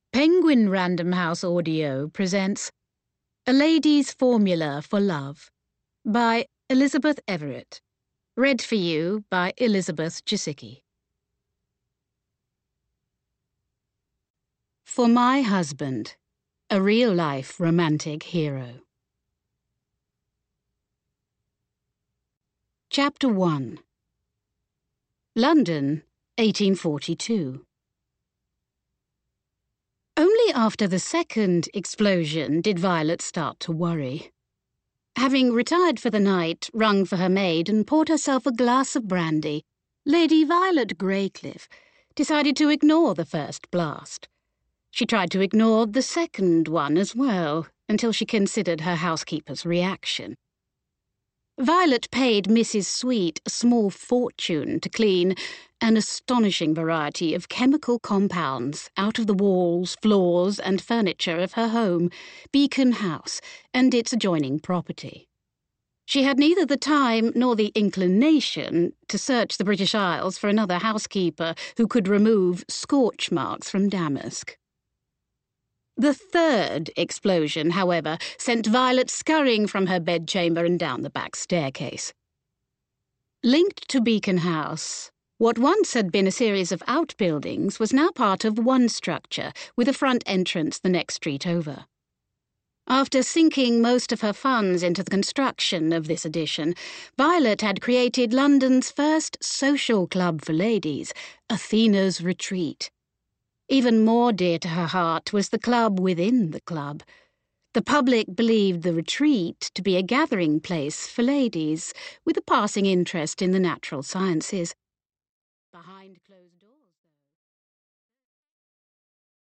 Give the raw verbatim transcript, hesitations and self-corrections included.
Penguin Random House Audio presents A Lady's Formula for Love by Elizabeth Everett. Read for you by Elizabeth Jasicki. For my husband, a real-life romantic hero. Chapter one. London, eighteen forty-two. Only after the second explosion did Violet start to worry. Having retired for the night, rung for her maid, and poured herself a glass of brandy, Lady Violet Greycliffe decided to ignore the first blast. She tried to ignore the second one as well, until she considered her housekeeper's reaction. Violet paid Missus Sweet a small fortune to clean an astonishing variety of chemical compounds out of the walls, floors, and furniture of her home, Beacon House, and its adjoining property. She had neither the time nor the inclination to search the British Isles for another housekeeper who could remove scorch marks from damask. The third explosion, however, sent Violet scurrying from her bedchamber and down the back staircase. Linked to Beacon House, what once had been a series of outbuildings was now part of one structure, with a front entrance the next street over. After sinking most of her funds into the construction of this addition, Violet had created London's first social club for ladies, Athena's Retreat. Even more dear to her heart was the club within the club. The public believed the retreat to be a gathering place for ladies with a passing interest in the natural sciences.